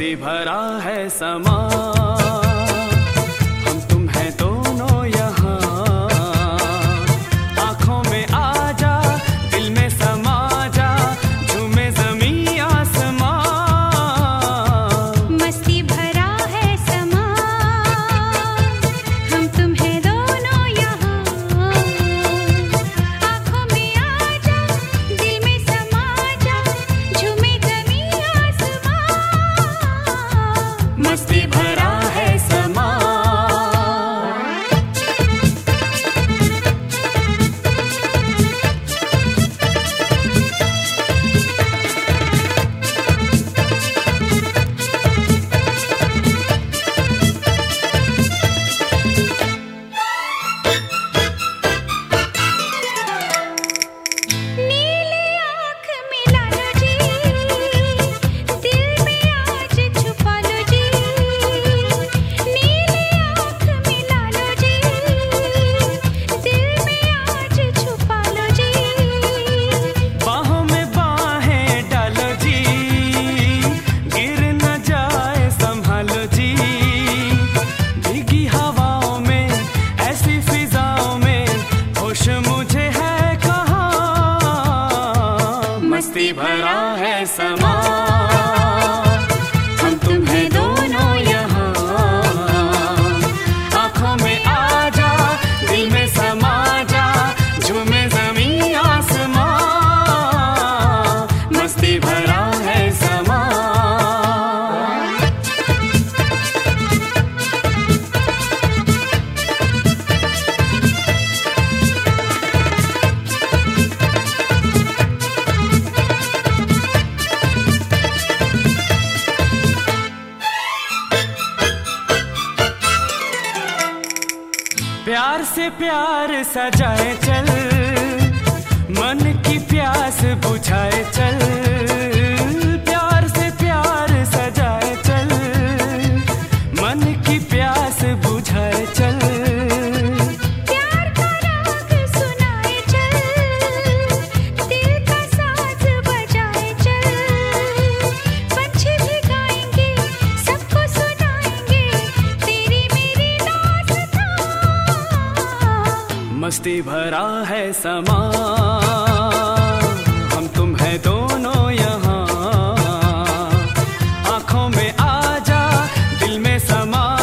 मस्ती भरा है समा, हम तुम हैं दोनों यहाँ। आँखों में आ जा, दिल में समा जा, झूमे ज़मीं आसमां। मस्ती भरा है समा, हम तुम हैं दोनों यहाँ। आँखों में आ जा, दिल में समा जा, झूमे ज़मीं आसमां। मस्ती भरा है समा। नीली आँख मिला लो जी, दिल में आज छुपा लो जी। नीली आँख मिला लो जी, दिल में आज छुपा लो जी। बाहों में बाहें डालो जी, गिर न जाए संभालो जी। भीगी हवाओं में, ऐसी फिजाओं में, होश मुझे है कहाँ। मस्ती भरा है समा, हम तुम हैं दोनों यहाँ। आँखों में आ जा, दिल में समा जा, झूमे ज़मीं आसमां। मस्ती भरा है समा। प्यार से प्यार सजाए चल, मन की प्यास बुझाए चल। प्यार से प्यार सजाए चल, मन की प्यास बुझाए चल। प्यार का राग सुनाए चल, दिल का साज बजाए चल। पंछी भी गाएंगे, सबको सुनाएंगे, तेरी मेरी दास्तां। मस्ती भरा है समा, हम तुम हैं दोनों यहाँ। आँखों में आ जा, दिल में समा